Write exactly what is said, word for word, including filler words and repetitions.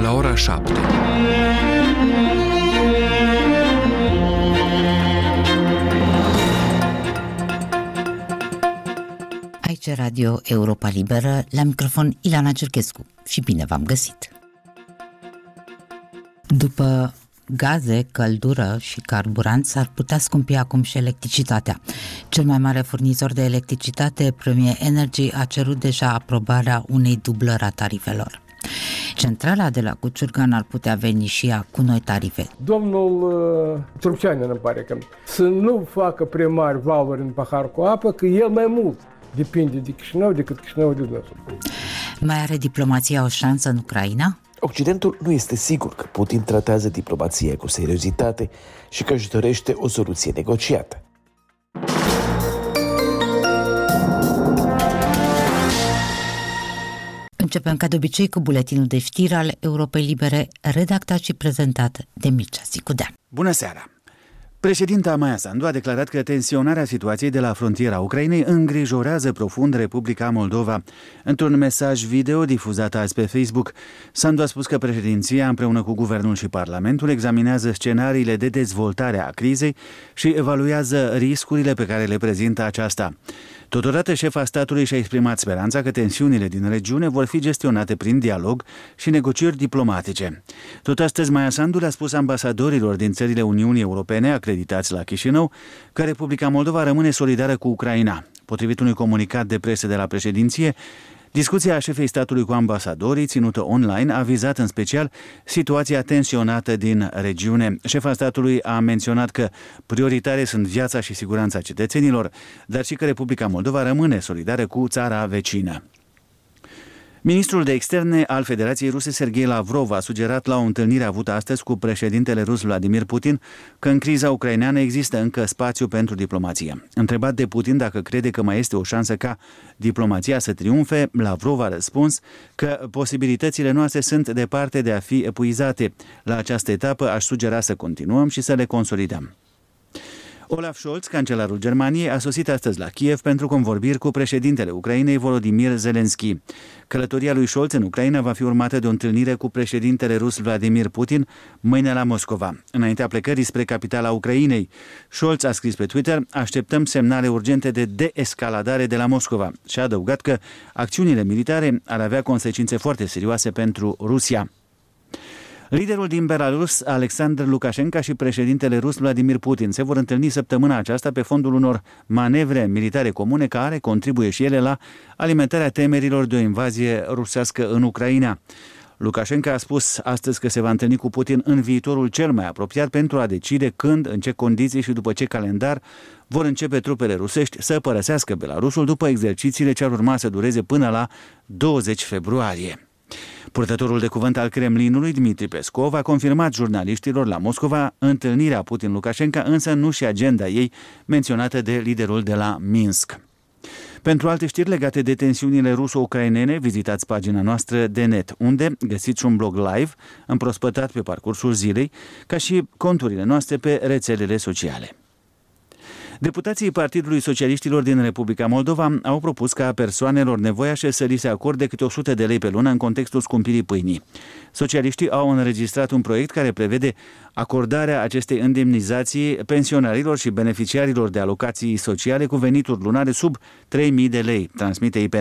la ora șapte. Aici Radio Europa Liberă, la microfon Ilana Cerchescu și bine v-am găsit. După gaze, căldură și carburant, s-ar putea scumpi acum și electricitatea. Cel mai mare furnizor de electricitate, Premier Energy, a cerut deja aprobarea unei dublări a tarifelor. Centrala de la Cuciurgan ar putea veni și ea cu noi tarife. Domnul uh, Turkceanin îmi pare că să nu facă prea mari valuri în pahar cu apă, că el mai mult depinde de Chișinău decât Chișinău de dânsul. Mai are diplomația o șansă în Ucraina? Occidentul nu este sigur că Putin tratează diplomația cu seriozitate și că își dorește o soluție negociată. Începem ca de obicei cu buletinul de știri al Europei Libere, redactat și prezentat de Mircea Sicudea. Bună seara! Președinta Maia Sandu a declarat că tensionarea situației de la frontiera Ucrainei îngrijorează profund Republica Moldova. Într-un mesaj video difuzat azi pe Facebook, Sandu a spus că președinția, împreună cu Guvernul și Parlamentul, examinează scenariile de dezvoltare a crizei și evaluează riscurile pe care le prezintă aceasta. Totodată, șefa statului și-a exprimat speranța că tensiunile din regiune vor fi gestionate prin dialog și negocieri diplomatice. Tot astăzi, Maia Sandu le-a spus ambasadorilor din țările Uniunii Europene acreditați la Chișinău că Republica Moldova rămâne solidară cu Ucraina. Potrivit unui comunicat de presă de la președinție, discuția șefei statului cu ambasadorii, ținută online, a vizat în special situația tensionată din regiune. Șefa statului a menționat că prioritare sunt viața și siguranța cetățenilor, dar și că Republica Moldova rămâne solidară cu țara vecină. Ministrul de Externe al Federației Ruse, Sergei Lavrov, a sugerat la o întâlnire avută astăzi cu președintele rus Vladimir Putin că în criza ucraineană există încă spațiu pentru diplomație. Întrebat de Putin dacă crede că mai este o șansă ca diplomația să triumfe, Lavrov a răspuns că posibilitățile noastre sunt departe de a fi epuizate. La această etapă aș sugera să continuăm și să le consolidăm. Olaf Scholz, cancelarul Germaniei, a sosit astăzi la Kiev pentru convorbiri cu președintele Ucrainei, Volodymyr Zelensky. Călătoria lui Scholz în Ucraina va fi urmată de o întâlnire cu președintele rus Vladimir Putin mâine la Moscova, înaintea plecării spre capitala Ucrainei. Scholz a scris pe Twitter: așteptăm semnale urgente de deescaladare de la Moscova și a adăugat că acțiunile militare ar avea consecințe foarte serioase pentru Rusia. Liderul din Belarus, Alexander Lukashenko, și președintele rus Vladimir Putin se vor întâlni săptămâna aceasta pe fondul unor manevre militare comune care contribuie și ele la alimentarea temerilor de o invazie rusească în Ucraina. Lukashenko a spus astăzi că se va întâlni cu Putin în viitorul cel mai apropiat pentru a decide când, în ce condiții și după ce calendar vor începe trupele rusești să părăsească Belarusul după exercițiile ce ar urma să dureze până la douăzeci februarie. Purtătorul de cuvânt al Kremlinului, Dmitri Peskov, a confirmat jurnaliștilor la Moscova întâlnirea Putin-Lukashenko, însă nu și agenda ei menționată de liderul de la Minsk. Pentru alte știri legate de tensiunile ruso-ucrainene, vizitați pagina noastră de net, unde găsiți un blog live împrospătat pe parcursul zilei, ca și conturile noastre pe rețelele sociale. Deputații Partidului Socialiștilor din Republica Moldova au propus ca persoanelor nevoiașe să li se acorde câte o sută de lei pe lună în contextul scumpirii pâinii. Socialiștii au înregistrat un proiect care prevede acordarea acestei indemnizații pensionarilor și beneficiarilor de alocații sociale cu venituri lunare sub trei mii de lei, transmite I P